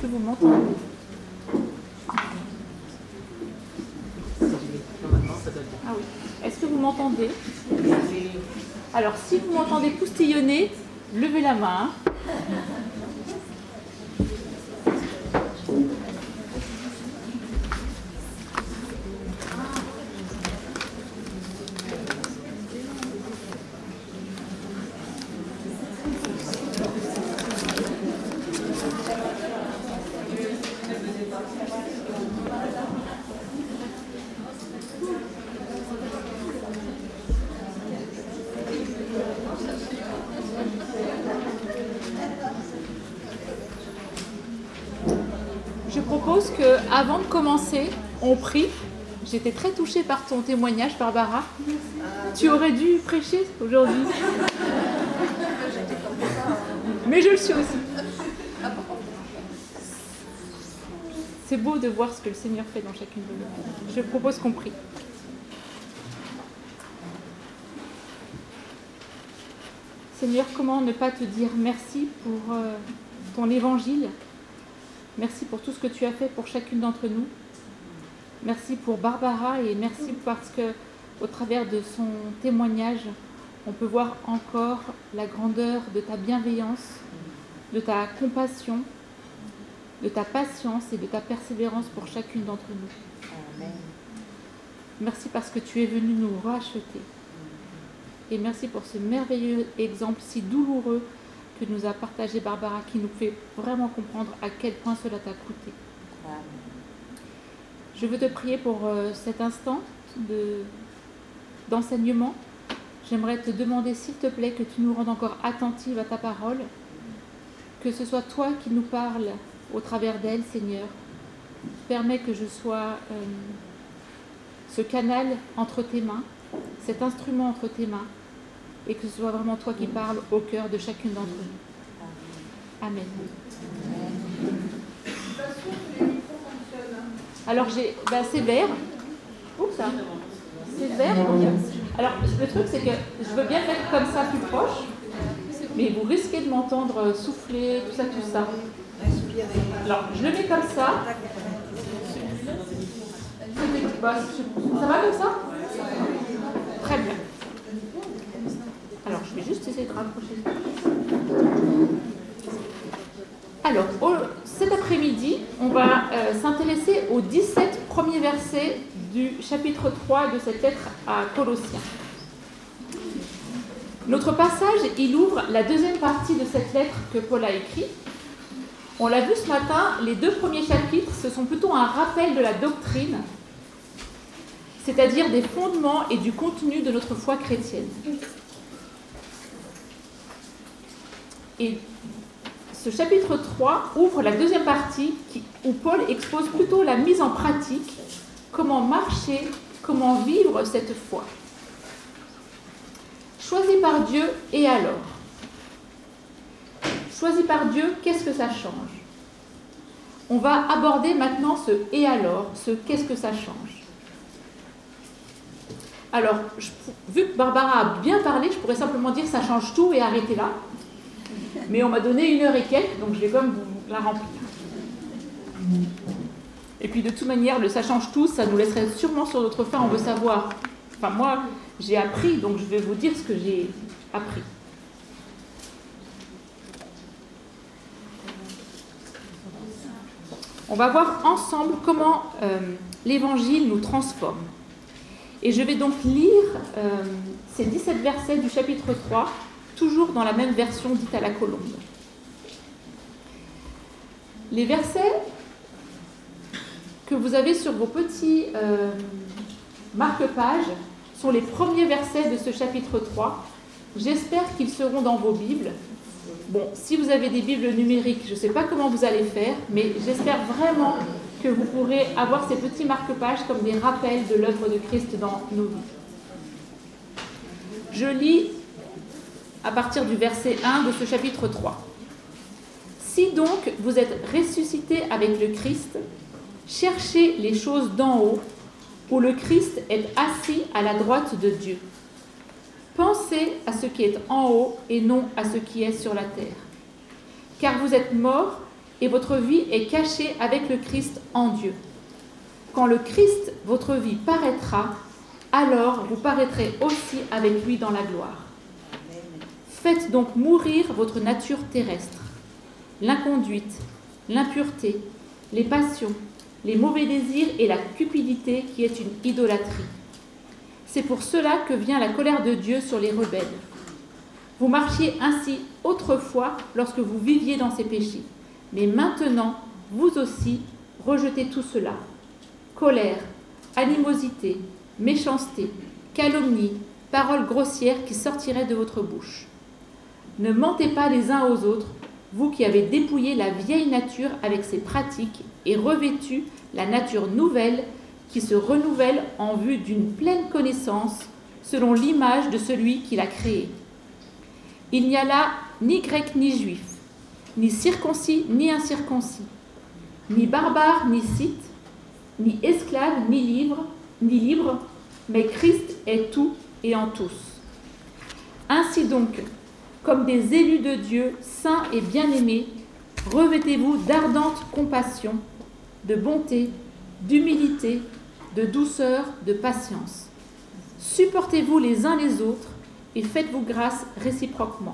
que vous m'entendez? Ah oui. Est-ce que vous m'entendez? Alors, si vous m'entendez poustillonner, levez la main. Je propose qu'avant de commencer, on prie. J'étais très touchée par ton témoignage, Barbara. Tu aurais dû prêcher aujourd'hui. Mais je le suis aussi. C'est beau de voir ce que le Seigneur fait dans chacune de nous. Je propose qu'on prie. Seigneur, comment ne pas te dire merci pour ton évangile? Merci pour tout ce que tu as fait pour chacune d'entre nous. Merci pour Barbara et merci parce que, au travers de son témoignage, on peut voir encore la grandeur de ta bienveillance, de ta compassion, de ta patience et de ta persévérance pour chacune d'entre nous. Amen. Merci parce que tu es venu nous racheter. Et merci pour ce merveilleux exemple si douloureux que nous a partagé Barbara, qui nous fait vraiment comprendre à quel point cela t'a coûté. Amen. Je veux te prier pour cet instant d'enseignement. J'aimerais te demander, s'il te plaît, que tu nous rendes encore attentives à ta parole, que ce soit toi qui nous parles au travers d'elle, Seigneur. Permets que je sois ce canal entre tes mains, cet instrument entre tes mains, et que ce soit vraiment toi qui parles au cœur de chacune d'entre nous. Amen. Alors, c'est vert. Où ça? C'est vert. Alors, le truc, c'est que je veux bien mettre comme ça plus proche, mais vous risquez de m'entendre souffler, tout ça. Alors, je le mets comme ça. Ça va comme ça? Très bien. Alors, je vais juste essayer de rapprocher. Alors, cet après-midi, on va s'intéresser aux 17 premiers versets du chapitre 3 de cette lettre à Colossiens. Notre passage, il ouvre la deuxième partie de cette lettre que Paul a écrite. On l'a vu ce matin, les 2 premiers chapitres, ce sont plutôt un rappel de la doctrine, c'est-à-dire des fondements et du contenu de notre foi chrétienne. Et ce chapitre 3 ouvre la deuxième partie où Paul expose plutôt la mise en pratique, comment marcher, comment vivre cette foi. Choisi par Dieu, et alors? Choisi par Dieu, qu'est-ce que ça change? On va aborder maintenant ce « et alors », ce « qu'est-ce que ça change ». Alors, vu que Barbara a bien parlé, je pourrais simplement dire « ça change tout » et arrêter là. Mais on m'a donné 1 heure et quelques, donc je vais quand même vous la remplir. Et puis de toute manière, le « ça change tout », ça nous laisserait sûrement sur notre faim, on veut savoir. Enfin moi, j'ai appris, donc je vais vous dire ce que j'ai appris. On va voir ensemble comment l'Évangile nous transforme. Et je vais donc lire ces 17 versets du chapitre 3, toujours dans la même version dite à la colombe. Les versets que vous avez sur vos petits marque-pages sont les premiers versets de ce chapitre 3. J'espère qu'ils seront dans vos Bibles. Bon, si vous avez des Bibles numériques, je ne sais pas comment vous allez faire, mais j'espère vraiment que vous pourrez avoir ces petits marque-pages comme des rappels de l'œuvre de Christ dans nos vies. Je lis à partir du verset 1 de ce chapitre 3. « Si donc vous êtes ressuscités avec le Christ, cherchez les choses d'en haut, où le Christ est assis à la droite de Dieu. Pensez à ce qui est en haut et non à ce qui est sur la terre. Car vous êtes morts et votre vie est cachée avec le Christ en Dieu. Quand le Christ, votre vie, paraîtra, alors vous paraîtrez aussi avec lui dans la gloire. Faites donc mourir votre nature terrestre, l'inconduite, l'impureté, les passions, les mauvais désirs et la cupidité qui est une idolâtrie. C'est pour cela que vient la colère de Dieu sur les rebelles. Vous marchiez ainsi autrefois lorsque vous viviez dans ces péchés. Mais maintenant, vous aussi, rejetez tout cela. Colère, animosité, méchanceté, calomnie, paroles grossières qui sortiraient de votre bouche. Ne mentez pas les uns aux autres, vous qui avez dépouillé la vieille nature avec ses pratiques et revêtu la nature nouvelle qui se renouvelle en vue d'une pleine connaissance selon l'image de celui qui l'a créée. Il n'y a là ni grec ni juif, ni circoncis ni incirconcis, ni barbare ni scythe, ni esclave ni libre, mais Christ est tout et en tous. Ainsi donc, comme des élus de Dieu, saints et bien-aimés, revêtez-vous d'ardente compassion, de bonté, d'humilité, de douceur, de patience. Supportez-vous les uns les autres et faites-vous grâce réciproquement.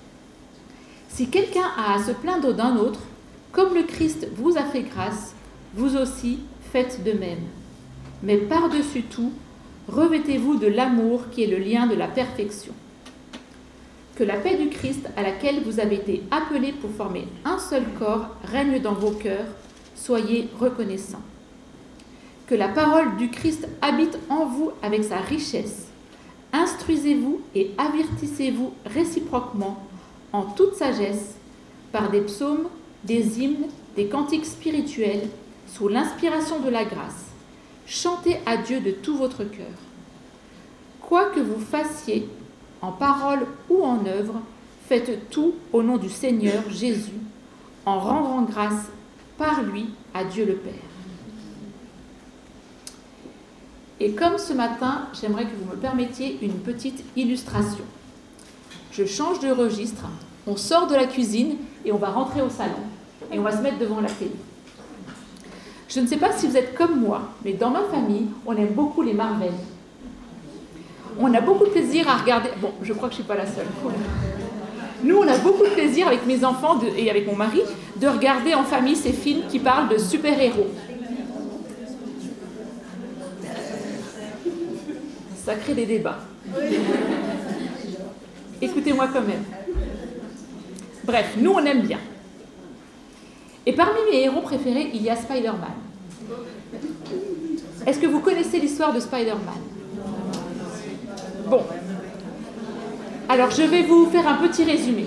Si quelqu'un a à se plaindre d'un autre, comme le Christ vous a fait grâce, vous aussi faites de même. Mais par-dessus tout, revêtez-vous de l'amour qui est le lien de la perfection. Que la paix du Christ à laquelle vous avez été appelés pour former un seul corps règne dans vos cœurs, soyez reconnaissants. Que la parole du Christ habite en vous avec sa richesse. Instruisez-vous et avertissez-vous réciproquement en toute sagesse par des psaumes, des hymnes, des cantiques spirituels sous l'inspiration de la grâce. Chantez à Dieu de tout votre cœur. Quoi que vous fassiez, en parole ou en œuvre, faites tout au nom du Seigneur Jésus, en rendant grâce par lui à Dieu le Père. Et comme ce matin, j'aimerais que vous me permettiez une petite illustration. Je change de registre, on sort de la cuisine et on va rentrer au salon. Et on va se mettre devant la télé. Je ne sais pas si vous êtes comme moi, mais dans ma famille, on aime beaucoup les Marvel. On a beaucoup de plaisir à regarder... Bon, je crois que je ne suis pas la seule. Nous, on a beaucoup de plaisir avec mes enfants et avec mon mari de regarder en famille ces films qui parlent de super-héros. Ça crée des débats. Écoutez-moi quand même. Bref, nous, on aime bien. Et parmi mes héros préférés, il y a Spider-Man. Est-ce que vous connaissez l'histoire de Spider-Man ? Bon. Alors, je vais vous faire un petit résumé.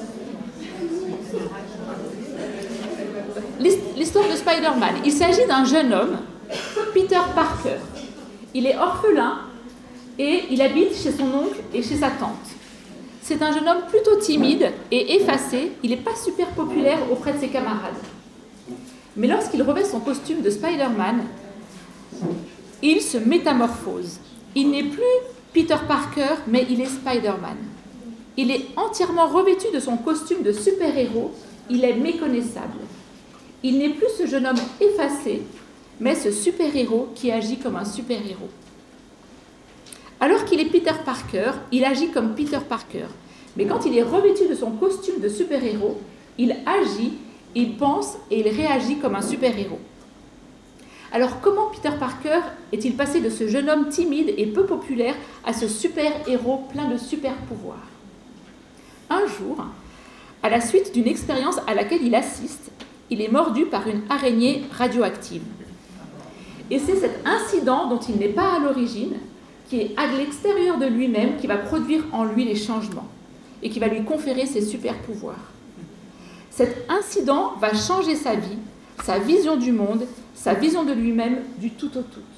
L'histoire de Spider-Man. Il s'agit d'un jeune homme, Peter Parker. Il est orphelin et il habite chez son oncle et chez sa tante. C'est un jeune homme plutôt timide et effacé. Il n'est pas super populaire auprès de ses camarades. Mais lorsqu'il revêt son costume de Spider-Man, il se métamorphose. Il n'est plus Peter Parker, mais il est Spider-Man. Il est entièrement revêtu de son costume de super-héros. Il est méconnaissable. Il n'est plus ce jeune homme effacé, mais ce super-héros qui agit comme un super-héros. Alors qu'il est Peter Parker, il agit comme Peter Parker. Mais quand il est revêtu de son costume de super-héros, il agit, il pense et il réagit comme un super-héros. Alors comment Peter Parker est-il passé de ce jeune homme timide et peu populaire à ce super-héros plein de super-pouvoirs ? Un jour, à la suite d'une expérience à laquelle il assiste, il est mordu par une araignée radioactive. Et c'est cet incident dont il n'est pas à l'origine, qui est à l'extérieur de lui-même, qui va produire en lui les changements et qui va lui conférer ses super-pouvoirs. Cet incident va changer sa vie, sa vision du monde, sa vision de lui-même du tout au tout.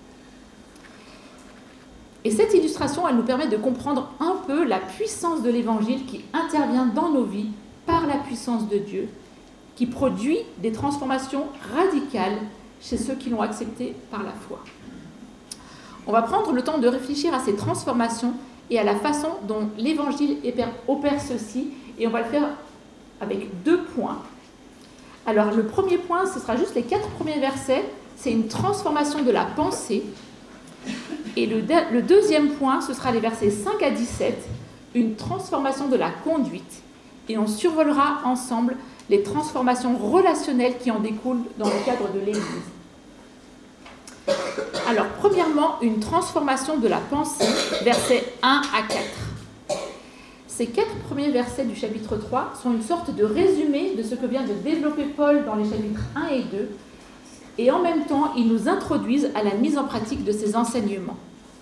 Et cette illustration, elle nous permet de comprendre un peu la puissance de l'Évangile qui intervient dans nos vies par la puissance de Dieu, qui produit des transformations radicales chez ceux qui l'ont accepté par la foi. On va prendre le temps de réfléchir à ces transformations et à la façon dont l'Évangile opère ceci, et on va le faire avec 2 points. Alors le premier point, ce sera juste les 4 premiers versets, c'est une transformation de la pensée. Et le deuxième point, ce sera les versets 5 à 17, une transformation de la conduite. Et on survolera ensemble les transformations relationnelles qui en découlent dans le cadre de l'Église. Alors, premièrement, une transformation de la pensée, versets 1 à 4. Ces 4 premiers versets du chapitre 3 sont une sorte de résumé de ce que vient de développer Paul dans les chapitres 1 et 2, et en même temps, ils nous introduisent à la mise en pratique de ces enseignements.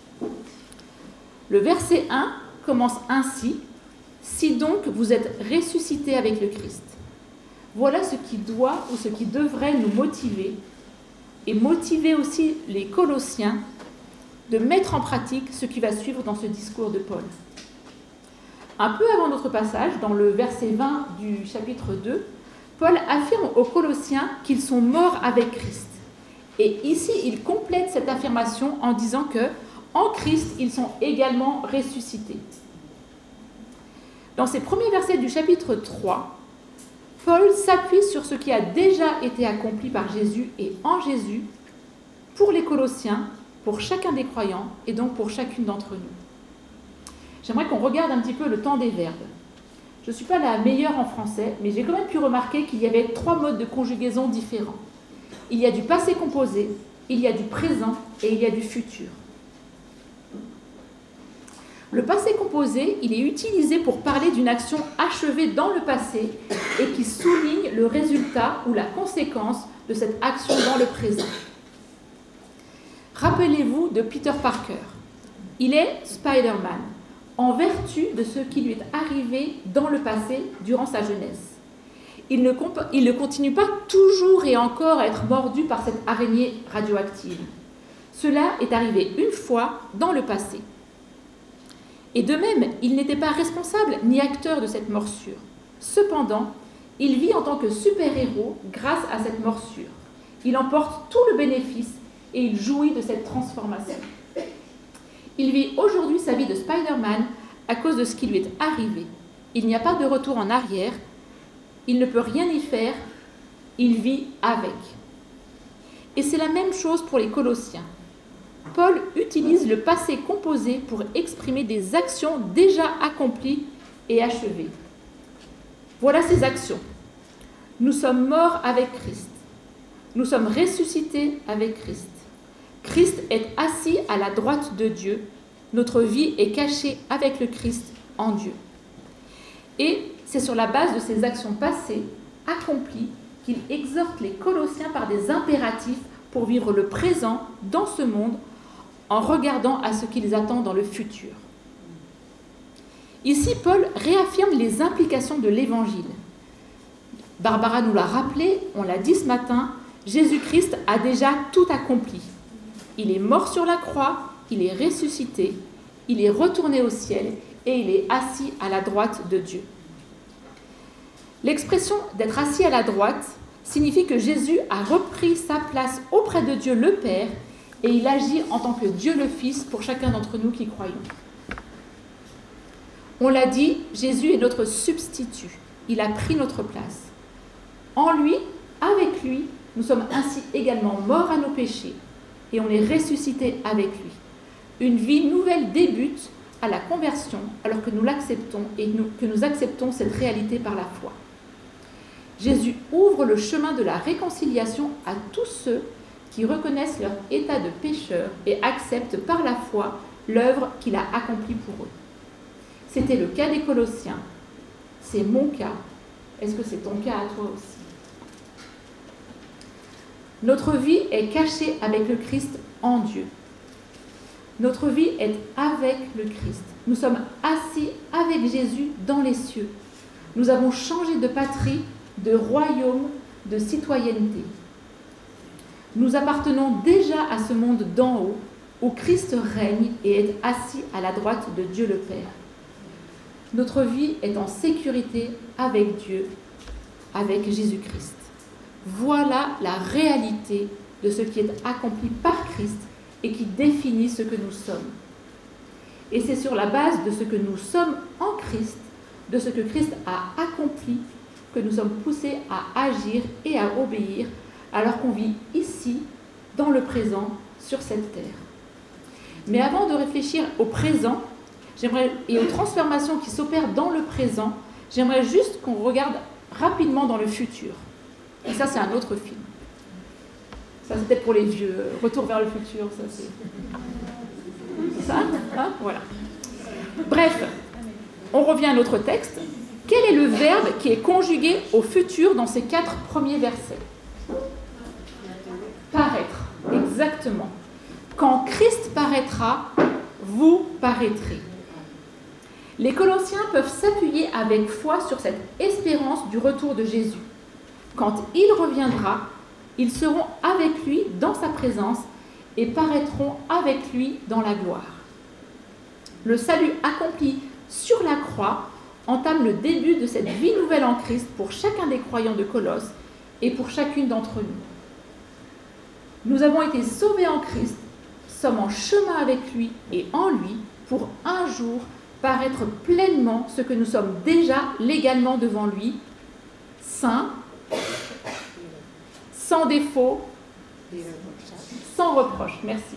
Le verset 1 commence ainsi: « Si donc vous êtes ressuscités avec le Christ ». Voilà ce qui doit ou ce qui devrait nous motiver, et motiver aussi les Colossiens de mettre en pratique ce qui va suivre dans ce discours de Paul. Un peu avant notre passage, dans le verset 20 du chapitre 2, Paul affirme aux Colossiens qu'ils sont morts avec Christ. Et ici, il complète cette affirmation en disant que, en Christ, ils sont également ressuscités. Dans ces premiers versets du chapitre 3, Paul s'appuie sur ce qui a déjà été accompli par Jésus et en Jésus pour les Colossiens, pour chacun des croyants et donc pour chacune d'entre nous. J'aimerais qu'on regarde un petit peu le temps des verbes. Je ne suis pas la meilleure en français, mais j'ai quand même pu remarquer qu'il y avait 3 modes de conjugaison différents. Il y a du passé composé, il y a du présent et il y a du futur. Le passé composé, il est utilisé pour parler d'une action achevée dans le passé et qui souligne le résultat ou la conséquence de cette action dans le présent. Rappelez-vous de Peter Parker. Il est Spider-Man en vertu de ce qui lui est arrivé dans le passé durant sa jeunesse. Il ne continue pas toujours et encore à être mordu par cette araignée radioactive. Cela est arrivé une fois dans le passé. Et de même, il n'était pas responsable ni acteur de cette morsure. Cependant, il vit en tant que super-héros grâce à cette morsure. Il emporte tout le bénéfice et il jouit de cette transformation. Il vit aujourd'hui sa vie de Spider-Man à cause de ce qui lui est arrivé. Il n'y a pas de retour en arrière. Il ne peut rien y faire. Il vit avec. Et c'est la même chose pour les Colossiens. Paul utilise le passé composé pour exprimer des actions déjà accomplies et achevées. Voilà ces actions. Nous sommes morts avec Christ. Nous sommes ressuscités avec Christ. Christ est assis à la droite de Dieu. Notre vie est cachée avec le Christ en Dieu. Et c'est sur la base de ces actions passées, accomplies, qu'il exhorte les Colossiens par des impératifs pour vivre le présent dans ce monde en regardant à ce qui les attend dans le futur. Ici, Paul réaffirme les implications de l'Évangile. Barbara nous l'a rappelé, on l'a dit ce matin, Jésus-Christ a déjà tout accompli. Il est mort sur la croix, il est ressuscité, il est retourné au ciel et il est assis à la droite de Dieu. L'expression d'être assis à la droite signifie que Jésus a repris sa place auprès de Dieu le Père et il agit en tant que Dieu le Fils pour chacun d'entre nous qui croyons. On l'a dit, Jésus est notre substitut. Il a pris notre place. En lui, avec lui, nous sommes ainsi également morts à nos péchés et on est ressuscités avec lui. Une vie nouvelle débute à la conversion alors que nous l'acceptons et que nous acceptons cette réalité par la foi. Jésus ouvre le chemin de la réconciliation à tous ceux qui reconnaissent leur état de pécheur et acceptent par la foi l'œuvre qu'il a accomplie pour eux. C'était le cas des Colossiens. C'est mon cas. Est-ce que c'est ton cas à toi aussi? Notre vie est cachée avec le Christ en Dieu. Notre vie est avec le Christ. Nous sommes assis avec Jésus dans les cieux. Nous avons changé de patrie, de royaume, de citoyenneté. Nous appartenons déjà à ce monde d'en haut, où Christ règne et est assis à la droite de Dieu le Père. Notre vie est en sécurité avec Dieu, avec Jésus-Christ. Voilà la réalité de ce qui est accompli par Christ et qui définit ce que nous sommes. Et c'est sur la base de ce que nous sommes en Christ, de ce que Christ a accompli, que nous sommes poussés à agir et à obéir alors qu'on vit ici, dans le présent, sur cette terre. Mais avant de réfléchir au présent, et aux transformations qui s'opèrent dans le présent, j'aimerais juste qu'on regarde rapidement dans le futur. Et ça, c'est un autre film. Ça, c'était pour les vieux. Retour vers le futur, ça, c'est... Ça, hein, voilà. Bref, on revient à notre texte. Quel est le verbe qui est conjugué au futur dans ces 4 premiers versets ? Paraître, exactement. Quand Christ paraîtra, vous paraîtrez. Les Colossiens peuvent s'appuyer avec foi sur cette espérance du retour de Jésus. Quand il reviendra, ils seront avec lui dans sa présence et paraîtront avec lui dans la gloire. Le salut accompli sur la croix entame le début de cette vie nouvelle en Christ pour chacun des croyants de Colosse et pour chacune d'entre nous. Nous avons été sauvés en Christ, sommes en chemin avec lui et en lui pour un jour paraître pleinement ce que nous sommes déjà légalement devant lui, saints, sans défaut, sans reproche. Merci.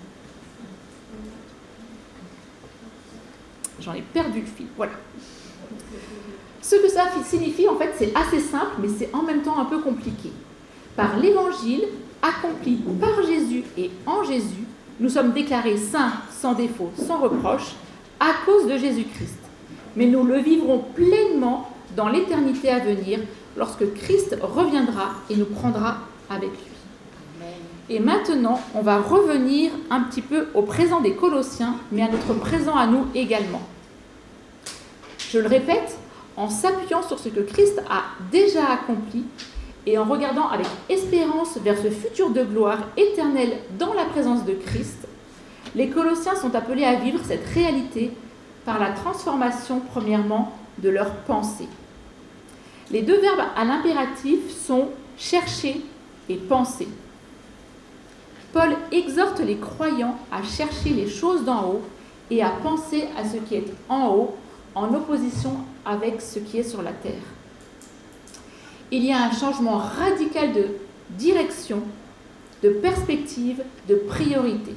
J'en ai perdu le fil. Voilà. Ce que ça signifie, en fait, c'est assez simple, mais c'est en même temps un peu compliqué. Par l'évangile accompli par Jésus et en Jésus, nous sommes déclarés saints, sans défaut, sans reproche, à cause de Jésus-Christ. Mais nous le vivrons pleinement dans l'éternité à venir, lorsque Christ reviendra et nous prendra avec lui. Et maintenant, on va revenir un petit peu au présent des Colossiens, mais à notre présent à nous également. Je le répète, en s'appuyant sur ce que Christ a déjà accompli et en regardant avec espérance vers ce futur de gloire éternelle dans la présence de Christ, les Colossiens sont appelés à vivre cette réalité par la transformation, premièrement, de leurs pensées. Les 2 verbes à l'impératif sont « chercher » et « penser ». Paul exhorte les croyants à chercher les choses d'en haut et à penser à ce qui est en haut, en opposition avec ce qui est sur la terre. Il y a un changement radical de direction, de perspective, de priorité.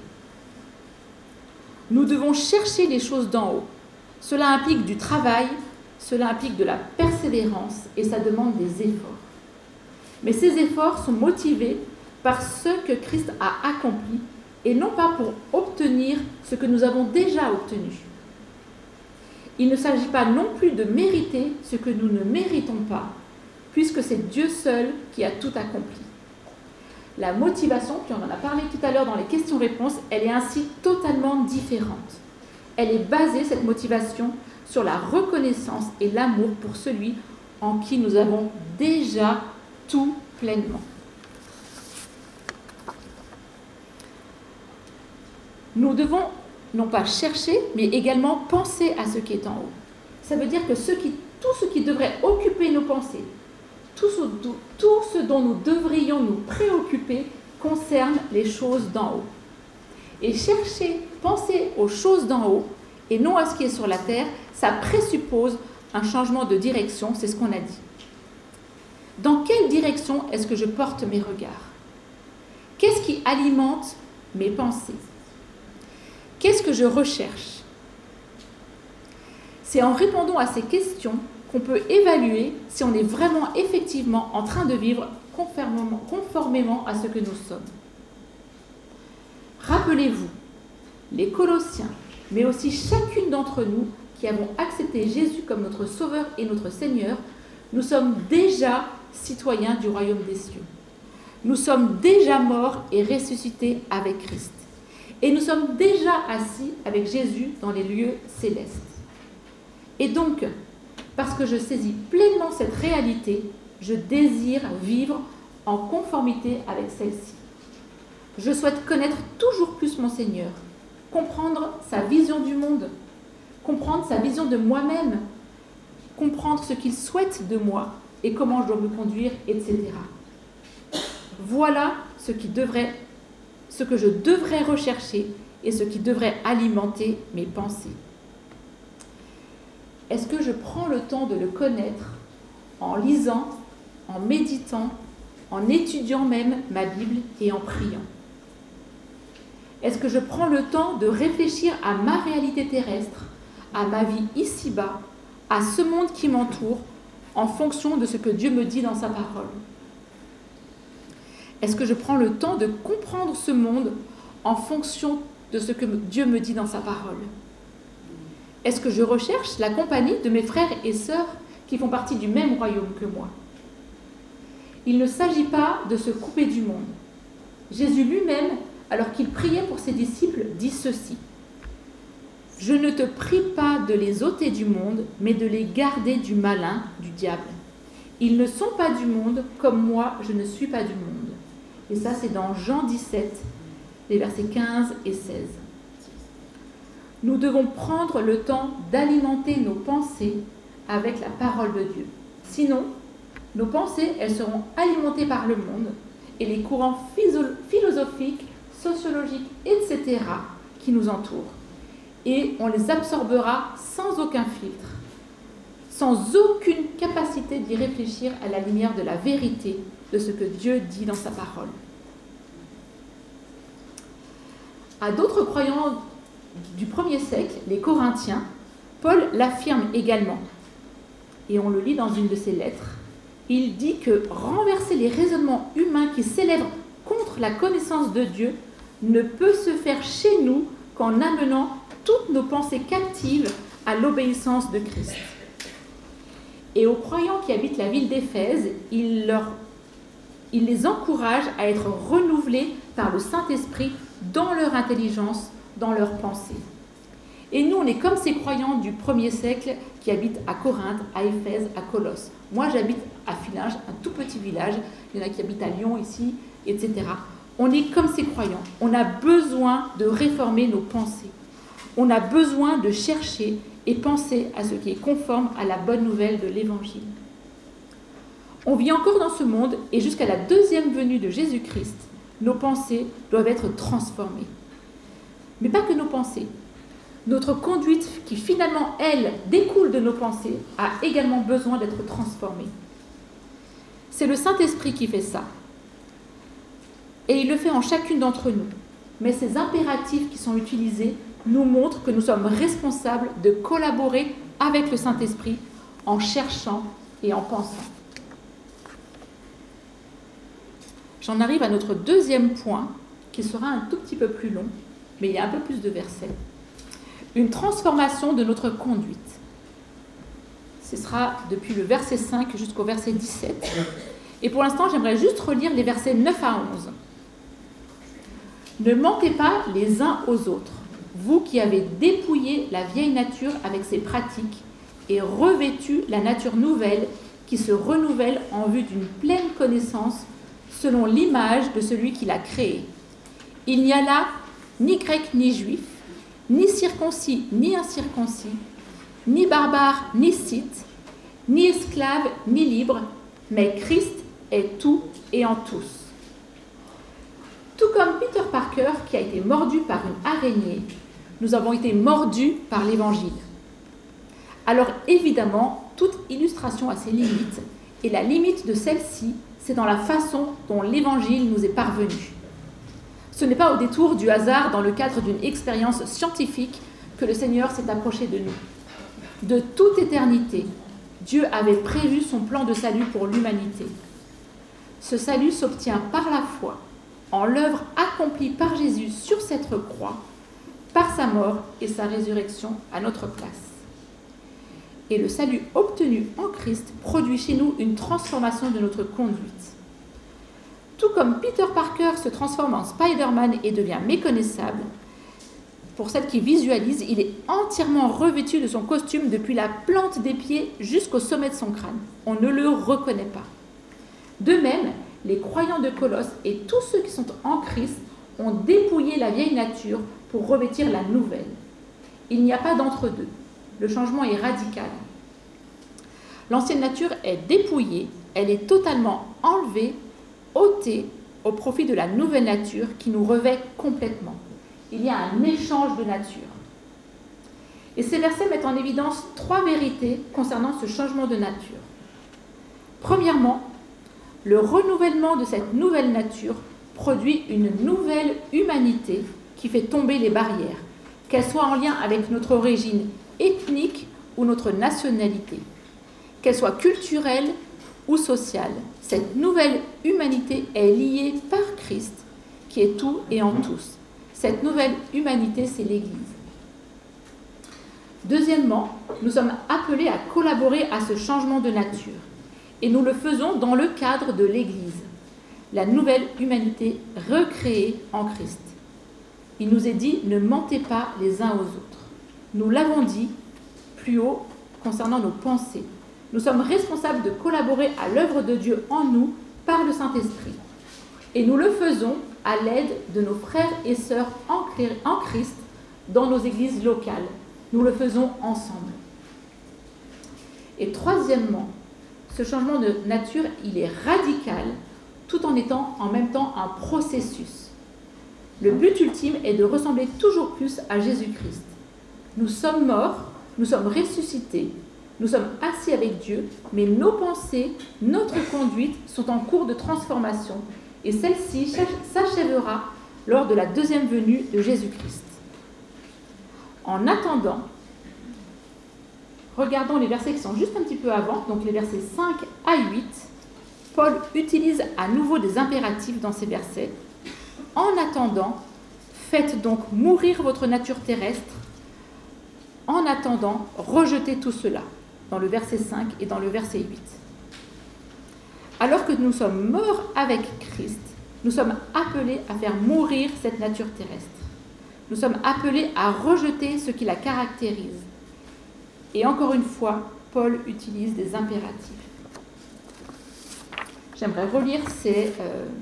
Nous devons chercher les choses d'en haut. Cela implique du travail, cela implique de la persévérance et ça demande des efforts. Mais ces efforts sont motivés par ce que Christ a accompli et non pas pour obtenir ce que nous avons déjà obtenu. Il ne s'agit pas non plus de mériter ce que nous ne méritons pas, puisque c'est Dieu seul qui a tout accompli. La motivation, puis on en a parlé tout à l'heure dans les questions-réponses, elle est ainsi totalement différente. Elle est basée, cette motivation, sur la reconnaissance et l'amour pour celui en qui nous avons déjà tout pleinement. Nous devons non pas chercher, mais également penser à ce qui est en haut. Ça veut dire que tout ce qui devrait occuper nos pensées, tout ce dont nous devrions nous préoccuper concerne les choses d'en haut. Et chercher, penser aux choses d'en haut et non à ce qui est sur la terre, ça présuppose un changement de direction, c'est ce qu'on a dit. Dans quelle direction est-ce que je porte mes regards ? Qu'est-ce qui alimente mes pensées ? Qu'est-ce que je recherche ? C'est en répondant à ces questions qu'on peut évaluer si on est vraiment effectivement en train de vivre conformément à ce que nous sommes. Rappelez-vous, les Colossiens, mais aussi chacune d'entre nous qui avons accepté Jésus comme notre Sauveur et notre Seigneur, nous sommes déjà citoyens du royaume des cieux. Nous sommes déjà morts et ressuscités avec Christ. Et nous sommes déjà assis avec Jésus dans les lieux célestes. Et donc, parce que je saisis pleinement cette réalité, je désire vivre en conformité avec celle-ci. Je souhaite connaître toujours plus mon Seigneur, comprendre sa vision du monde, comprendre sa vision de moi-même, comprendre ce qu'il souhaite de moi et comment je dois me conduire, etc. Voilà ce que je devrais rechercher et ce qui devrait alimenter mes pensées. Est-ce que je prends le temps de le connaître en lisant, en méditant, en étudiant même ma Bible et en priant? Est-ce que je prends le temps de réfléchir à ma réalité terrestre, à ma vie ici-bas, à ce monde qui m'entoure, en fonction de ce que Dieu me dit dans sa parole? Est-ce que je prends le temps de comprendre ce monde en fonction de ce que Dieu me dit dans sa parole? Est-ce que je recherche la compagnie de mes frères et sœurs qui font partie du même royaume que moi? Il ne s'agit pas de se couper du monde. Jésus lui-même, alors qu'il priait pour ses disciples, dit ceci: « Je ne te prie pas de les ôter du monde, mais de les garder du malin, du diable. Ils ne sont pas du monde, comme moi, je ne suis pas du monde. » Et ça, c'est dans Jean 17, les versets 15 et 16. Nous devons prendre le temps d'alimenter nos pensées avec la parole de Dieu. Sinon, nos pensées, elles seront alimentées par le monde et les courants philosophiques, sociologiques, etc. qui nous entourent. Et on les absorbera sans aucun filtre, sans aucune capacité d'y réfléchir à la lumière de la vérité de ce que Dieu dit dans sa parole. À d'autres croyants du 1er siècle, les Corinthiens, Paul l'affirme également. Et on le lit dans une de ses lettres. Il dit que renverser les raisonnements humains qui s'élèvent contre la connaissance de Dieu ne peut se faire chez nous qu'en amenant toutes nos pensées captives à l'obéissance de Christ. Et aux croyants qui habitent la ville d'Éphèse, il les encourage à être renouvelés par le Saint-Esprit dans leur intelligence, dans leurs pensées. Et nous, on est comme ces croyants du 1er siècle qui habitent à Corinthe, à Éphèse, à Colosse. Moi, j'habite à Fillinges, un tout petit village. Il y en a qui habitent à Lyon, ici, etc. On est comme ces croyants. On a besoin de réformer nos pensées. On a besoin de chercher et penser à ce qui est conforme à la bonne nouvelle de l'Évangile. On vit encore dans ce monde et jusqu'à la deuxième venue de Jésus-Christ, nos pensées doivent être transformées. Mais pas que nos pensées. Notre conduite, qui finalement, elle, découle de nos pensées, a également besoin d'être transformée. C'est le Saint-Esprit qui fait ça. Et il le fait en chacune d'entre nous. Mais ces impératifs qui sont utilisés nous montrent que nous sommes responsables de collaborer avec le Saint-Esprit en cherchant et en pensant. J'en arrive à notre deuxième point, qui sera un tout petit peu plus long, mais il y a un peu plus de versets. Une transformation de notre conduite. Ce sera depuis le verset 5 jusqu'au verset 17. Et pour l'instant, j'aimerais juste relire les versets 9 à 11. Ne mentez pas les uns aux autres, vous qui avez dépouillé la vieille nature avec ses pratiques et revêtu la nature nouvelle qui se renouvelle en vue d'une pleine connaissance selon l'image de celui qui l'a créée. Il n'y a là ni grec ni juif, ni circoncis ni incirconcis, ni barbare ni scythe, ni esclave ni libre, mais Christ est tout et en tous. Tout comme Peter Parker qui a été mordu par une araignée, nous avons été mordus par l'Évangile. Alors évidemment, toute illustration a ses limites, et la limite de celle-ci, c'est dans la façon dont l'Évangile nous est parvenu. Ce n'est pas au détour du hasard dans le cadre d'une expérience scientifique que le Seigneur s'est approché de nous. De toute éternité, Dieu avait prévu son plan de salut pour l'humanité. Ce salut s'obtient par la foi, en l'œuvre accomplie par Jésus sur cette croix, par sa mort et sa résurrection à notre place. Et le salut obtenu en Christ produit chez nous une transformation de notre conduite. Tout comme Peter Parker se transforme en Spider-Man et devient méconnaissable, pour celle qui visualise, il est entièrement revêtu de son costume depuis la plante des pieds jusqu'au sommet de son crâne. On ne le reconnaît pas. De même, les croyants de Colosse et tous ceux qui sont en Christ ont dépouillé la vieille nature pour revêtir la nouvelle. Il n'y a pas d'entre-deux. Le changement est radical. L'ancienne nature est dépouillée, elle est totalement enlevée, ôtée au profit de la nouvelle nature qui nous revêt complètement. Il y a un échange de nature. Et ces versets mettent en évidence 3 vérités concernant ce changement de nature. Premièrement, le renouvellement de cette nouvelle nature produit une nouvelle humanité qui fait tomber les barrières, qu'elles soient en lien avec notre origine ethnique ou notre nationalité, qu'elle soit culturelle ou sociale. Cette nouvelle humanité est liée par Christ, qui est tout et en tous. Cette nouvelle humanité, c'est l'Église. Deuxièmement, nous sommes appelés à collaborer à ce changement de nature, et nous le faisons dans le cadre de l'Église, la nouvelle humanité recréée en Christ. Il nous est dit, ne mentez pas les uns aux autres. Nous l'avons dit plus haut concernant nos pensées. Nous sommes responsables de collaborer à l'œuvre de Dieu en nous par le Saint-Esprit. Et nous le faisons à l'aide de nos frères et sœurs en Christ dans nos églises locales. Nous le faisons ensemble. Et troisièmement, ce changement de nature, il est radical tout en étant en même temps un processus. Le but ultime est de ressembler toujours plus à Jésus-Christ. Nous sommes morts, nous sommes ressuscités, nous sommes assis avec Dieu, mais nos pensées, notre conduite sont en cours de transformation et celle-ci s'achèvera lors de la deuxième venue de Jésus-Christ. En attendant, regardons les versets qui sont juste un petit peu avant, donc les versets 5 à 8. Paul utilise à nouveau des impératifs dans ces versets. En attendant, faites donc mourir votre nature terrestre. En attendant, rejetez tout cela, dans le verset 5 et dans le verset 8. Alors que nous sommes morts avec Christ, nous sommes appelés à faire mourir cette nature terrestre. Nous sommes appelés à rejeter ce qui la caractérise. Et encore une fois, Paul utilise des impératifs. J'aimerais relire ces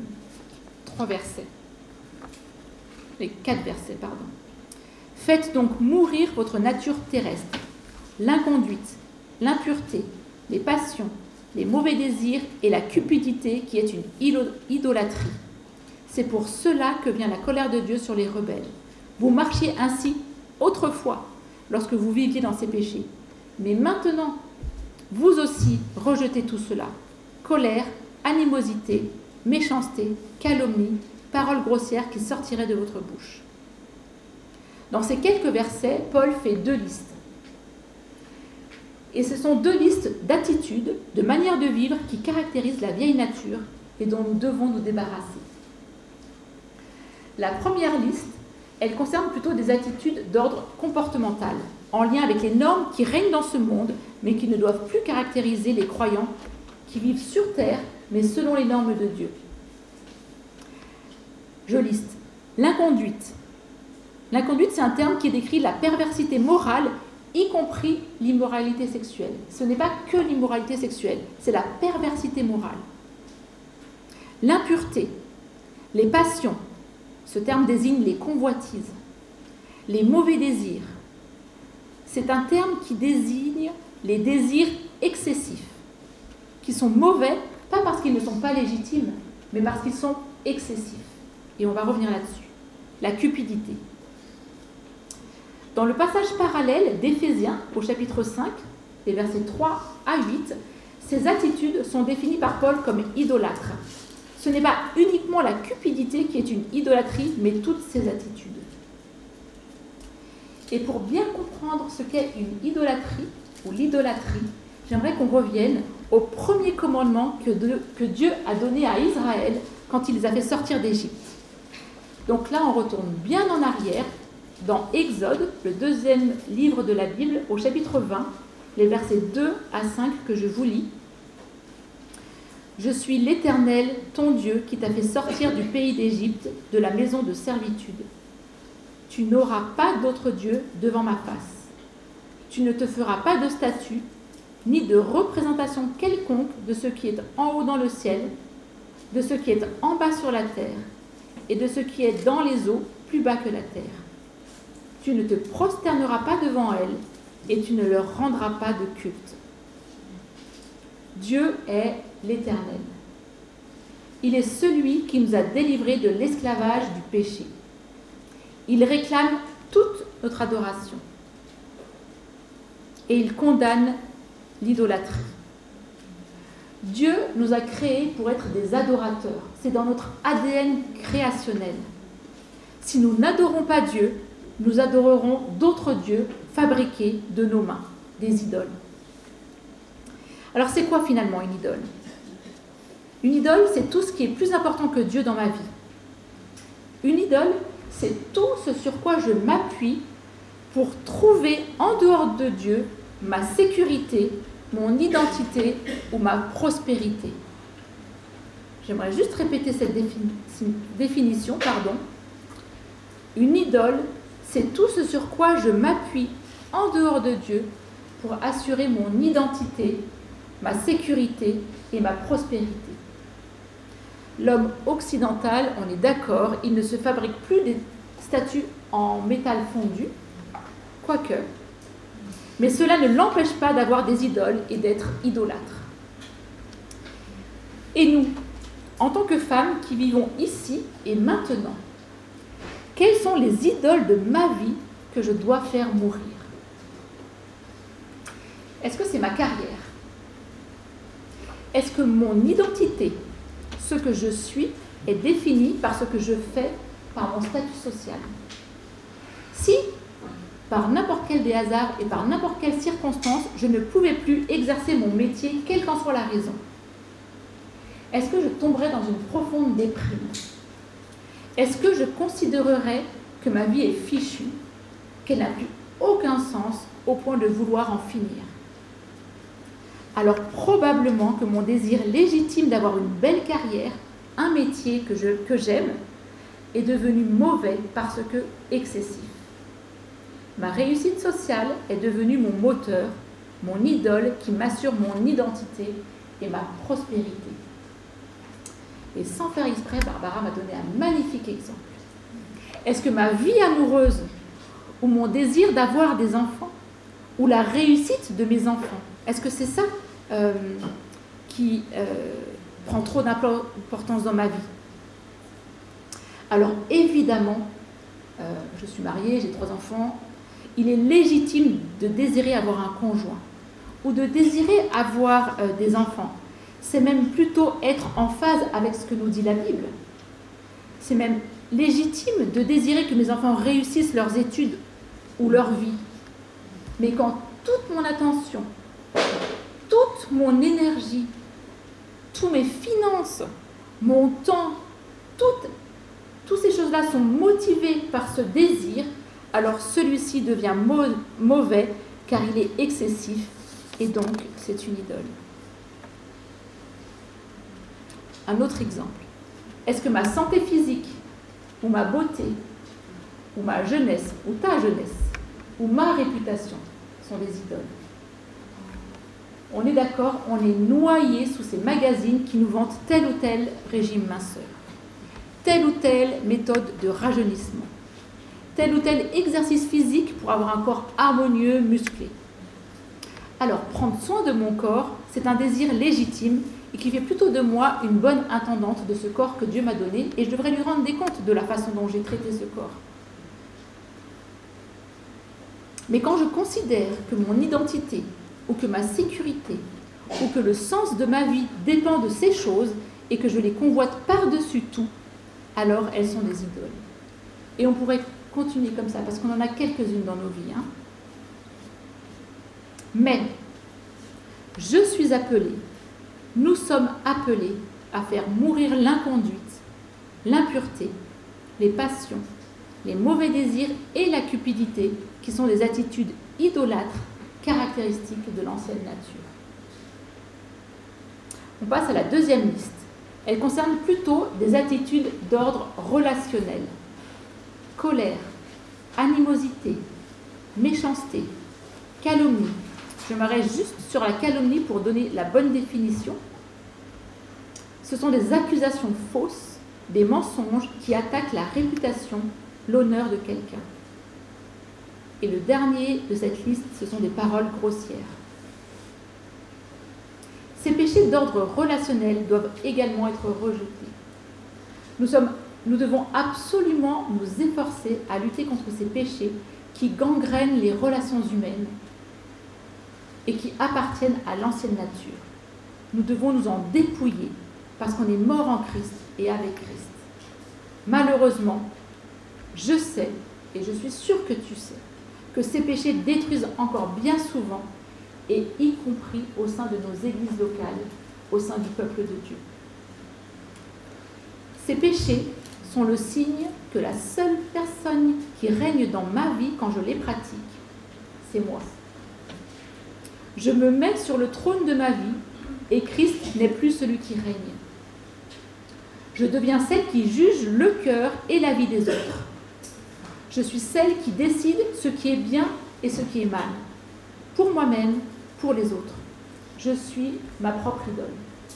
4 versets. Faites donc mourir votre nature terrestre, l'inconduite, l'impureté, les passions, les mauvais désirs et la cupidité qui est une idolâtrie. C'est pour cela que vient la colère de Dieu sur les rebelles. Vous marchiez ainsi autrefois, lorsque vous viviez dans ces péchés. Mais maintenant, vous aussi rejetez tout cela. Colère, animosité, méchanceté, calomnie, paroles grossières qui sortiraient de votre bouche. Dans ces quelques versets, Paul fait 2 listes. Et ce sont 2 listes d'attitudes, de manières de vivre qui caractérisent la vieille nature et dont nous devons nous débarrasser. La première liste, elle concerne plutôt des attitudes d'ordre comportemental, en lien avec les normes qui règnent dans ce monde, mais qui ne doivent plus caractériser les croyants qui vivent sur terre, mais selon les normes de Dieu. Je liste. L'inconduite. L'inconduite, c'est un terme qui décrit la perversité morale, y compris l'immoralité sexuelle. Ce n'est pas que l'immoralité sexuelle, c'est la perversité morale. L'impureté. Les passions. Ce terme désigne les convoitises. Les mauvais désirs. C'est un terme qui désigne les désirs excessifs, qui sont mauvais, pas parce qu'ils ne sont pas légitimes, mais parce qu'ils sont excessifs. Et on va revenir là-dessus. La cupidité. Dans le passage parallèle d'Éphésiens, au chapitre 5, les versets 3 à 8, ces attitudes sont définies par Paul comme idolâtres. Ce n'est pas uniquement la cupidité qui est une idolâtrie, mais toutes ces attitudes. Et pour bien comprendre ce qu'est une idolâtrie ou l'idolâtrie, j'aimerais qu'on revienne au premier commandement que Dieu a donné à Israël quand il les a fait sortir d'Égypte. Donc là, on retourne bien en arrière, dans Exode, le 2e livre de la Bible, au chapitre 20, les versets 2 à 5 que je vous lis. « Je suis l'Éternel, ton Dieu, qui t'a fait sortir du pays d'Égypte, de la maison de servitude. Tu n'auras pas d'autre Dieu devant ma face. Tu ne te feras pas de statue, ni de représentation quelconque de ce qui est en haut dans le ciel, de ce qui est en bas sur la terre, et de ce qui est dans les eaux plus bas que la terre. Tu ne te prosterneras pas devant elles, et tu ne leur rendras pas de culte. Dieu est l'Éternel. Il est celui qui nous a délivrés de l'esclavage du péché. Il réclame toute notre adoration. Et il condamne l'idolâtrie. Dieu nous a créés pour être des adorateurs. C'est dans notre ADN créationnel. Si nous n'adorons pas Dieu, nous adorerons d'autres dieux fabriqués de nos mains, des idoles. Alors c'est quoi finalement une idole ? Une idole, c'est tout ce qui est plus important que Dieu dans ma vie. Une idole, c'est tout ce sur quoi je m'appuie pour trouver en dehors de Dieu ma sécurité, mon identité ou ma prospérité. J'aimerais juste répéter cette définition. Une idole, c'est tout ce sur quoi je m'appuie en dehors de Dieu pour assurer mon identité, ma sécurité et ma prospérité. L'homme occidental, on est d'accord, il ne se fabrique plus des statues en métal fondu, quoique. Mais cela ne l'empêche pas d'avoir des idoles et d'être idolâtre. Et nous, en tant que femmes qui vivons ici et maintenant, quelles sont les idoles de ma vie que je dois faire mourir ? Est-ce que c'est ma carrière ? Est-ce que mon identité, ce que je suis, est défini par ce que je fais, par mon statut social ? Si, par n'importe quel des hasards et par n'importe quelle circonstance, je ne pouvais plus exercer mon métier, quelle qu'en soit la raison, est-ce que je tomberais dans une profonde déprime ? Est-ce que je considérerais que ma vie est fichue, qu'elle n'a plus aucun sens au point de vouloir en finir ? Alors probablement que mon désir légitime d'avoir une belle carrière, un métier que j'aime, est devenu mauvais parce que excessif. Ma réussite sociale est devenue mon moteur, mon idole qui m'assure mon identité et ma prospérité. Et sans faire exprès, Barbara m'a donné un magnifique exemple. Est-ce que ma vie amoureuse, ou mon désir d'avoir des enfants, ou la réussite de mes enfants, est-ce que c'est ça qui prend trop d'importance dans ma vie ? Alors évidemment, je suis mariée, j'ai 3 enfants, il est légitime de désirer avoir un conjoint ou de désirer avoir des enfants. C'est même plutôt être en phase avec ce que nous dit la Bible. C'est même légitime de désirer que mes enfants réussissent leurs études ou leur vie. Mais quand toute mon attention, toute mon énergie, toutes mes finances, mon temps, toutes ces choses-là sont motivées par ce désir, alors celui-ci devient mauvais car il est excessif et donc c'est une idole. Un autre exemple. Est-ce que ma santé physique, ou ma beauté, ou ma jeunesse, ou ta jeunesse, ou ma réputation sont des idoles ? On est d'accord, on est noyé sous ces magazines qui nous vantent tel ou tel régime minceur, telle ou telle méthode de rajeunissement, tel ou tel exercice physique pour avoir un corps harmonieux, musclé. Alors, prendre soin de mon corps, c'est un désir légitime et qui fait plutôt de moi une bonne intendante de ce corps que Dieu m'a donné, et je devrais lui rendre des comptes de la façon dont j'ai traité ce corps. Mais quand je considère que mon identité, ou que ma sécurité, ou que le sens de ma vie dépend de ces choses, et que je les convoite par-dessus tout, alors elles sont des idoles. Et on pourrait continuer comme ça, parce qu'on en a quelques-unes dans nos vies. Mais, je suis appelée, nous sommes appelés à faire mourir l'inconduite, l'impureté, les passions, les mauvais désirs et la cupidité, qui sont des attitudes idolâtres caractéristiques de l'ancienne nature. On passe à la deuxième liste. Elle concerne plutôt des attitudes d'ordre relationnel. Colère, animosité, méchanceté, calomnie. Je m'arrête juste sur la calomnie pour donner la bonne définition. Ce sont des accusations fausses, des mensonges qui attaquent la réputation, l'honneur de quelqu'un. Et le dernier de cette liste, ce sont des paroles grossières. Ces péchés d'ordre relationnel doivent également être rejetés. Nous devons absolument nous efforcer à lutter contre ces péchés qui gangrènent les relations humaines et qui appartiennent à l'ancienne nature. nous devons nous en dépouiller parce qu'on est mort en Christ et avec Christ. Malheureusement, je sais, et je suis sûre que tu sais, que ces péchés détruisent encore bien souvent, et y compris au sein de nos églises locales, au sein du peuple de Dieu. Ces péchés sont le signe que la seule personne qui règne dans ma vie quand je les pratique, c'est moi. Je me mets sur le trône de ma vie et Christ n'est plus celui qui règne. Je deviens celle qui juge le cœur et la vie des autres. Je suis celle qui décide ce qui est bien et ce qui est mal, pour moi-même, pour les autres. Je suis ma propre idole.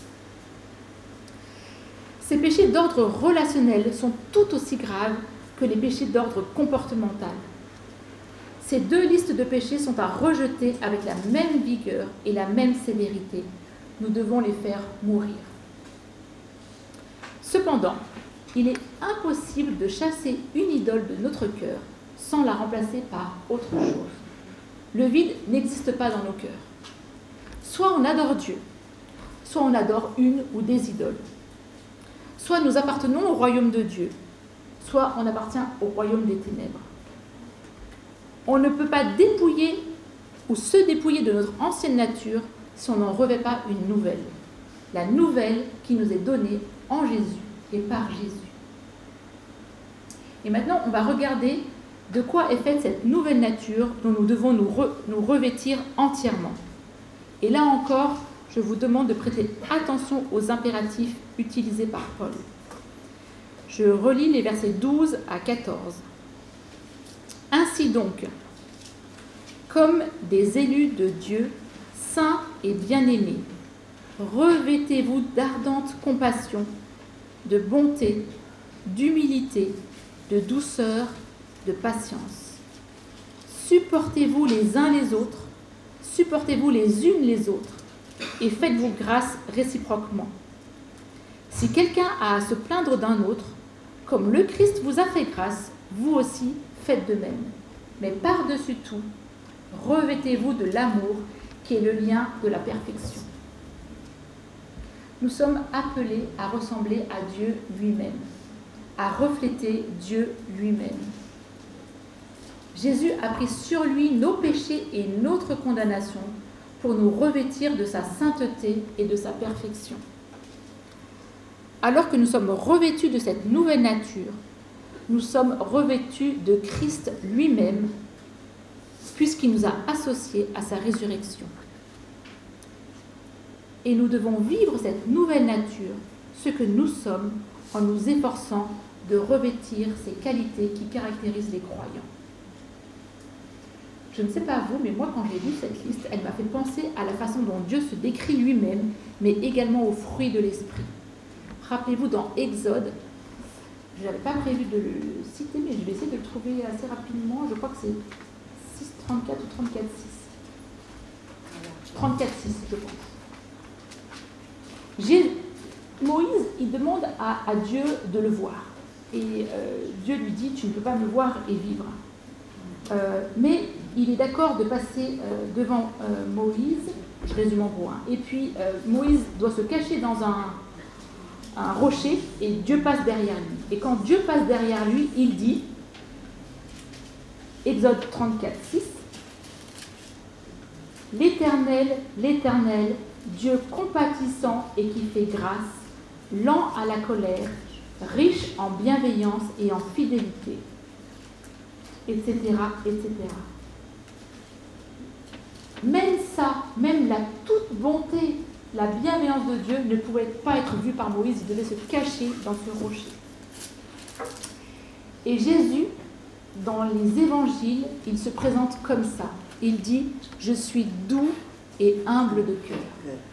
Ces péchés d'ordre relationnel sont tout aussi graves que les péchés d'ordre comportemental. Ces deux listes de péchés sont à rejeter avec la même vigueur et la même sévérité. Nous devons les faire mourir. Cependant, il est impossible de chasser une idole de notre cœur sans la remplacer par autre chose. Le vide n'existe pas dans nos cœurs. Soit on adore Dieu, soit on adore une ou des idoles. Soit nous appartenons au royaume de Dieu, soit on appartient au royaume des ténèbres. On ne peut pas dépouiller ou se dépouiller de notre ancienne nature si on n'en revêt pas une nouvelle. La nouvelle qui nous est donnée en Jésus et par Jésus. Et maintenant, on va regarder de quoi est faite cette nouvelle nature dont nous devons nous revêtir entièrement. Et là encore, je vous demande de prêter attention aux impératifs utilisés par Paul. Je relis les versets 12 à 14. Ainsi donc, comme des élus de Dieu, saints et bien-aimés, revêtez-vous d'ardente compassion, de bonté, d'humilité, de douceur, de patience. Supportez-vous les uns les autres, supportez-vous les unes les autres, et faites-vous grâce réciproquement. Si quelqu'un a à se plaindre d'un autre, comme le Christ vous a fait grâce, vous aussi faites de même. Mais par-dessus tout, revêtez-vous de l'amour qui est le lien de la perfection. Nous sommes appelés à ressembler à Dieu lui-même, à refléter Dieu lui-même. Jésus a pris sur lui nos péchés et notre condamnation pour nous revêtir de sa sainteté et de sa perfection. Alors que nous sommes revêtus de cette nouvelle nature, nous sommes revêtus de Christ lui-même, puisqu'il nous a associés à sa résurrection. Et nous devons vivre cette nouvelle nature, ce que nous sommes, en nous efforçant de revêtir ces qualités qui caractérisent les croyants. Je ne sais pas vous, mais moi quand j'ai lu cette liste, elle m'a fait penser à la façon dont Dieu se décrit lui-même, mais également aux fruits de l'esprit. Rappelez-vous dans Exode, je n'avais pas prévu de le citer, mais je vais essayer de le trouver assez rapidement, je crois que c'est 6.34 ou 34.6. 34.6, je pense. Moïse, il demande à Dieu de le voir. Et Dieu lui dit, tu ne peux pas me voir et vivre. Mais il est d'accord de passer devant Moïse, je résume en gros, et puis Moïse doit se cacher dans un rocher et Dieu passe derrière lui. Et quand Dieu passe derrière lui, il dit, Exode 34.6, l'Éternel, l'Éternel, Dieu compatissant et qui fait grâce, lent à la colère, riche en bienveillance et en fidélité, etc., etc. Même ça, même la toute bonté, la bienveillance de Dieu ne pouvait pas être vue par Moïse, il devait se cacher dans ce rocher. Et Jésus, dans les évangiles, il se présente comme ça. Il dit « Je suis doux et humble de cœur ».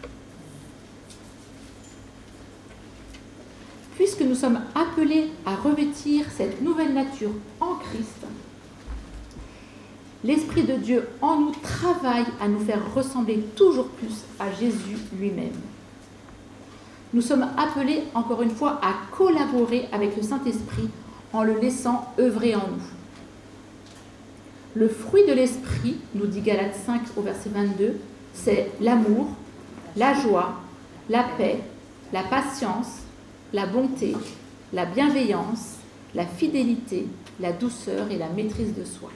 Puisque nous sommes appelés à revêtir cette nouvelle nature en Christ, l'Esprit de Dieu en nous travaille à nous faire ressembler toujours plus à Jésus lui-même. Nous sommes appelés, encore une fois, à collaborer avec le Saint-Esprit en le laissant œuvrer en nous. Le fruit de l'Esprit, nous dit Galates 5 au verset 22, c'est l'amour, la joie, la paix, la patience, la bonté, la bienveillance, la fidélité, la douceur et la maîtrise de soi.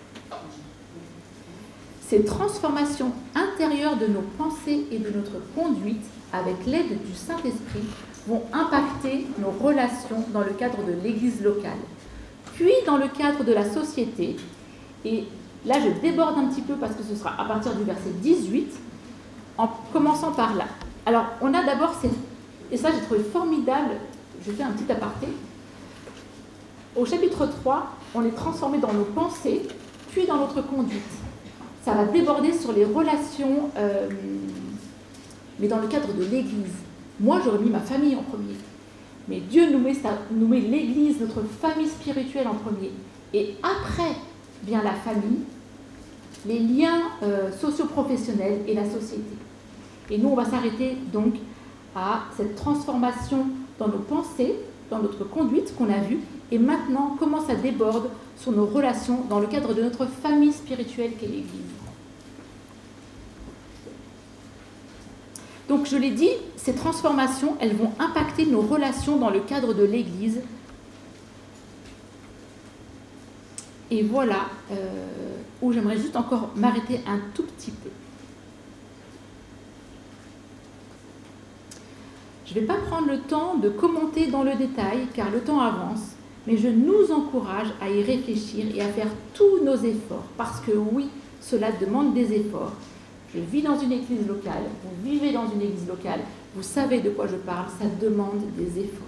Ces transformations intérieures de nos pensées et de notre conduite, avec l'aide du Saint-Esprit, vont impacter nos relations dans le cadre de l'Église locale, puis dans le cadre de la société. Et là, je déborde un petit peu parce que ce sera à partir du verset 18, en commençant par là. Alors, on a d'abord, et ça j'ai trouvé formidable, je fais un petit aparté. Au chapitre 3, on est transformé dans nos pensées, puis dans notre conduite. Ça va déborder sur les relations, mais dans le cadre de l'Église. Moi, j'aurais mis ma famille en premier. Mais Dieu nous met l'Église, notre famille spirituelle en premier. Et après vient la famille, les liens socio-professionnels et la société. Et nous, on va s'arrêter donc à cette transformation dans nos pensées, dans notre conduite qu'on a vue, et maintenant comment ça déborde sur nos relations dans le cadre de notre famille spirituelle qu'est l'Église. Donc je l'ai dit, ces transformations, elles vont impacter nos relations dans le cadre de l'Église. Et voilà où j'aimerais juste encore m'arrêter un tout petit peu. Je ne vais pas prendre le temps de commenter dans le détail, car le temps avance, mais je nous encourage à y réfléchir et à faire tous nos efforts, parce que oui, cela demande des efforts. Je vis dans une église locale, vous vivez dans une église locale, vous savez de quoi je parle, ça demande des efforts.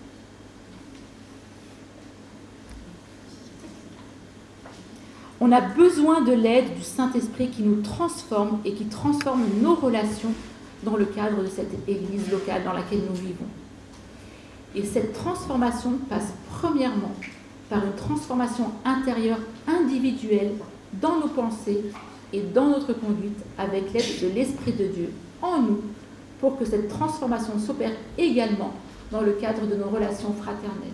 On a besoin de l'aide du Saint-Esprit qui nous transforme et qui transforme nos relations dans le cadre de cette église locale dans laquelle nous vivons. Et cette transformation passe premièrement par une transformation intérieure individuelle dans nos pensées et dans notre conduite avec l'aide de l'Esprit de Dieu en nous pour que cette transformation s'opère également dans le cadre de nos relations fraternelles.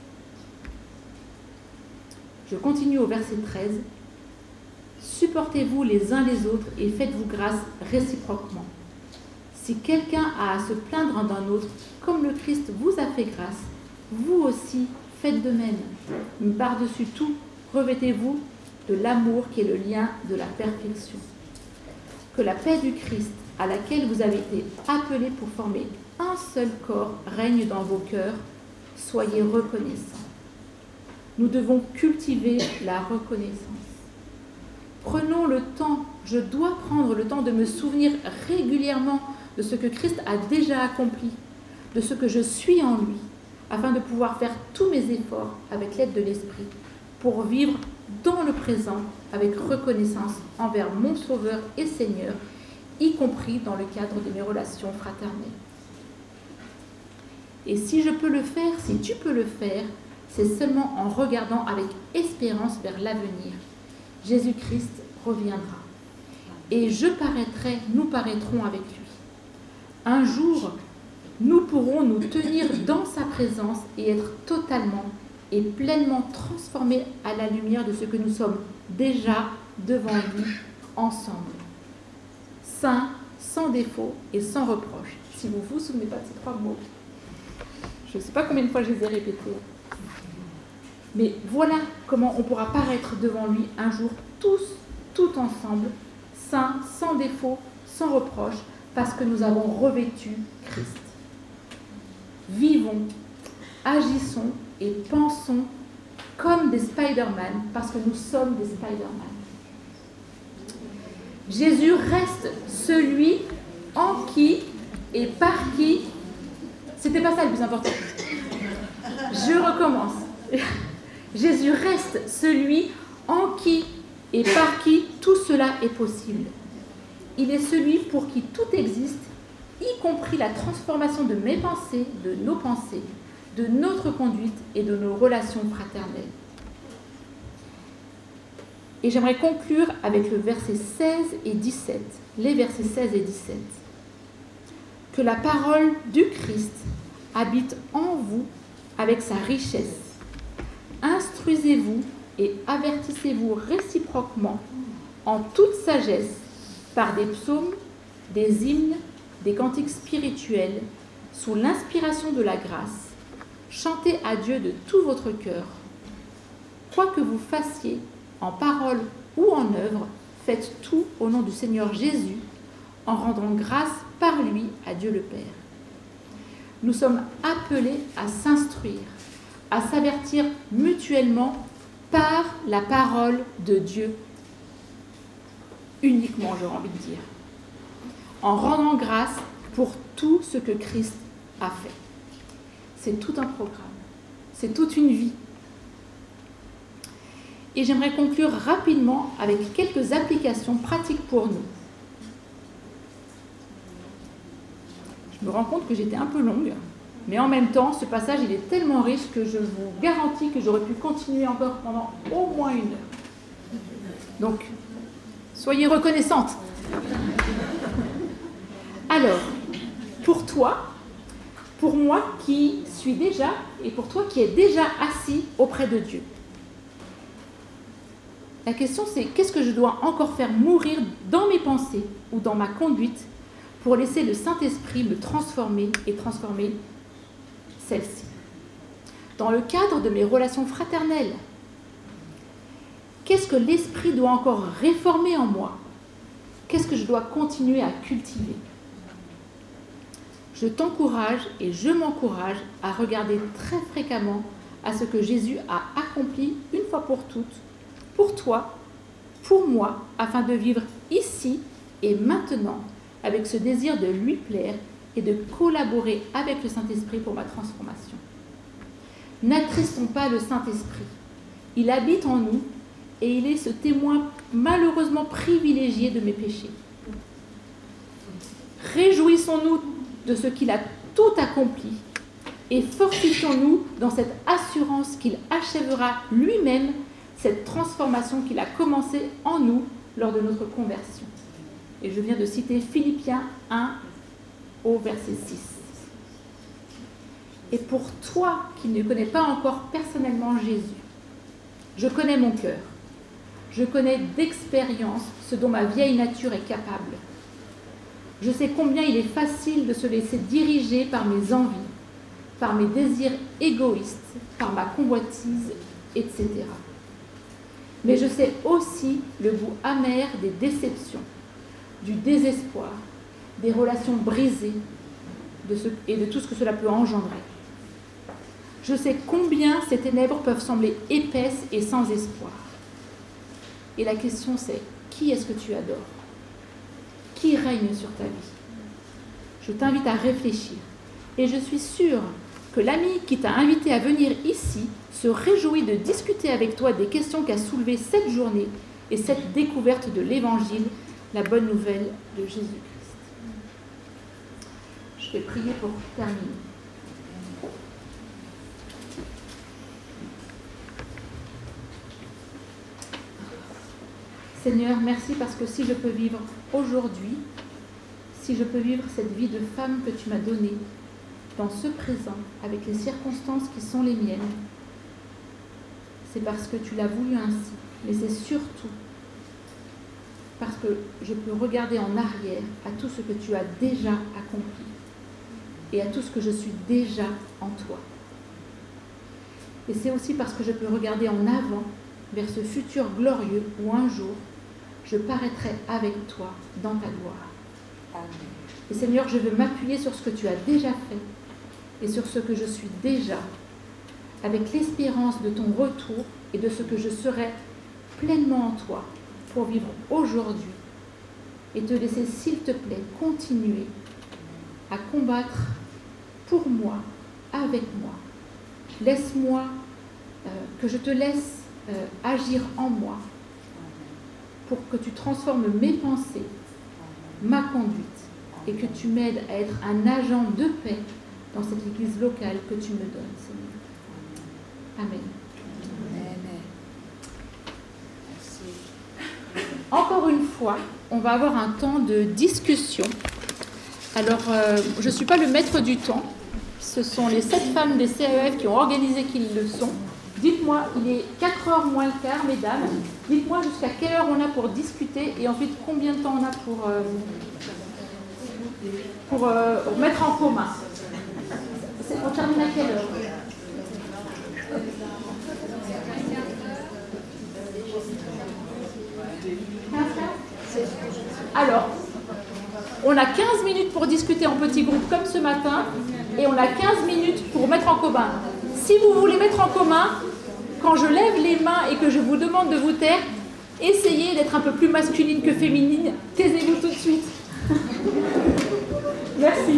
Je continue au verset 13. Supportez-vous les uns les autres et faites-vous grâce réciproquement. Si quelqu'un a à se plaindre d'un autre, comme le Christ vous a fait grâce, vous aussi faites de même. Par-dessus tout, revêtez-vous de l'amour qui est le lien de la perfection. Que la paix du Christ, à laquelle vous avez été appelés pour former un seul corps, règne dans vos cœurs. Soyez reconnaissants. Nous devons cultiver la reconnaissance. Prenons le temps, je dois prendre le temps de me souvenir régulièrement de ce que Christ a déjà accompli, de ce que je suis en lui, afin de pouvoir faire tous mes efforts avec l'aide de l'Esprit pour vivre dans le présent avec reconnaissance envers mon Sauveur et Seigneur, y compris dans le cadre de mes relations fraternelles. Et si je peux le faire, si tu peux le faire, c'est seulement en regardant avec espérance vers l'avenir. Jésus-Christ reviendra. Et nous paraîtrons avec lui. Un jour, nous pourrons nous tenir dans sa présence et être totalement et pleinement transformés à la lumière de ce que nous sommes déjà devant lui ensemble. Saints, sans défaut et sans reproche. Si vous ne vous souvenez pas de ces 3 mots, je ne sais pas combien de fois je les ai répétés. Mais voilà comment on pourra paraître devant lui un jour tous, tout ensemble, saints, sans défaut, sans reproche, parce que nous avons revêtu Christ. Vivons, agissons et pensons comme des Spider-Man, parce que nous sommes des Spider-Man. Jésus reste celui en qui et par qui... C'était pas ça le plus important. Je recommence. Jésus reste celui en qui et par qui tout cela est possible. Il est celui pour qui tout existe, y compris la transformation de mes pensées, de nos pensées, de notre conduite et de nos relations fraternelles. Et j'aimerais conclure avec le verset 16 et 17, les versets 16 et 17. Que la parole du Christ habite en vous avec sa richesse. Instruisez-vous et avertissez-vous réciproquement en toute sagesse par des psaumes, des hymnes, des cantiques spirituels, sous l'inspiration de la grâce, chantez à Dieu de tout votre cœur. Quoi que vous fassiez, en parole ou en œuvre, faites tout au nom du Seigneur Jésus, en rendant grâce par lui à Dieu le Père. Nous sommes appelés à s'instruire, à s'avertir mutuellement par la parole de Dieu. Uniquement, j'aurais envie de dire. En rendant grâce pour tout ce que Christ a fait. C'est tout un programme. C'est toute une vie. Et j'aimerais conclure rapidement avec quelques applications pratiques pour nous. Je me rends compte que j'étais un peu longue, mais en même temps, ce passage, il est tellement riche que je vous garantis que j'aurais pu continuer encore pendant au moins 1 heure. Donc, soyez reconnaissante. Alors, pour toi, pour moi qui suis déjà, et pour toi qui es déjà assis auprès de Dieu, la question c'est, qu'est-ce que je dois encore faire mourir dans mes pensées ou dans ma conduite pour laisser le Saint-Esprit me transformer et transformer celle-ci. Dans le cadre de mes relations fraternelles, qu'est-ce que l'Esprit doit encore réformer en moi? Qu'est-ce que je dois continuer à cultiver? Je t'encourage et je m'encourage à regarder très fréquemment à ce que Jésus a accompli une fois pour toutes, pour toi, pour moi, afin de vivre ici et maintenant avec ce désir de lui plaire et de collaborer avec le Saint-Esprit pour ma transformation. N'attristons pas le Saint-Esprit. Il habite en nous et il est ce témoin malheureusement privilégié de mes péchés. Réjouissons-nous de ce qu'il a tout accompli et fortifions-nous dans cette assurance qu'il achèvera lui-même cette transformation qu'il a commencée en nous lors de notre conversion. Et je viens de citer Philippiens 1 au verset 6. Et pour toi qui ne connais pas encore personnellement Jésus, je connais mon cœur. Je connais d'expérience ce dont ma vieille nature est capable. Je sais combien il est facile de se laisser diriger par mes envies, par mes désirs égoïstes, par ma convoitise, etc. Mais je sais aussi le goût amer des déceptions, du désespoir, des relations brisées et de tout ce que cela peut engendrer. Je sais combien ces ténèbres peuvent sembler épaisses et sans espoir. Et la question c'est, qui est-ce que tu adores? Qui règne sur ta vie? Je t'invite à réfléchir. Et je suis sûre que l'ami qui t'a invité à venir ici se réjouit de discuter avec toi des questions qu'a soulevées cette journée et cette découverte de l'Évangile, la bonne nouvelle de Jésus-Christ. Je vais prier pour terminer. Seigneur, merci parce que si je peux vivre aujourd'hui, si je peux vivre cette vie de femme que tu m'as donnée, dans ce présent, avec les circonstances qui sont les miennes, c'est parce que tu l'as voulu ainsi. Mais c'est surtout parce que je peux regarder en arrière à tout ce que tu as déjà accompli et à tout ce que je suis déjà en toi. Et c'est aussi parce que je peux regarder en avant vers ce futur glorieux où un jour, je paraîtrai avec toi dans ta gloire. Amen. Et Seigneur, je veux m'appuyer sur ce que tu as déjà fait et sur ce que je suis déjà, avec l'espérance de ton retour et de ce que je serai pleinement en toi pour vivre aujourd'hui et te laisser, s'il te plaît, continuer à combattre pour moi, avec moi. Laisse-moi, que je te laisse agir en moi pour que tu transformes mes pensées, ma conduite et que tu m'aides à être un agent de paix dans cette église locale que tu me donnes, Seigneur. Amen. Amen. Merci. Encore une fois, on va avoir un temps de discussion. Alors, je ne suis pas le maître du temps. Ce sont les 7 femmes des CEF qui ont organisé qu'ils le sont. Dites-moi, il est 4h moins le quart, mesdames. Dites-moi jusqu'à quelle heure on a pour discuter et ensuite combien de temps on a pour... pour mettre en commun. On termine à quelle heure? Alors, on a 15 minutes pour discuter en petits groupes comme ce matin et on a 15 minutes pour mettre en commun. Si vous voulez mettre en commun, quand je lève les mains et que je vous demande de vous taire, essayez d'être un peu plus masculine que féminine. Taisez-vous tout de suite. Merci.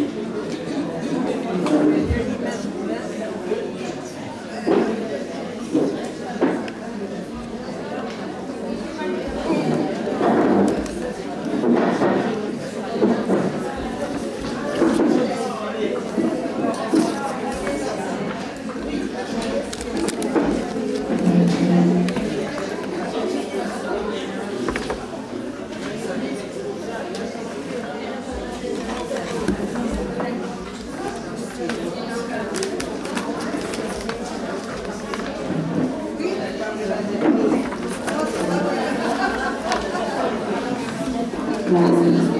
Merci.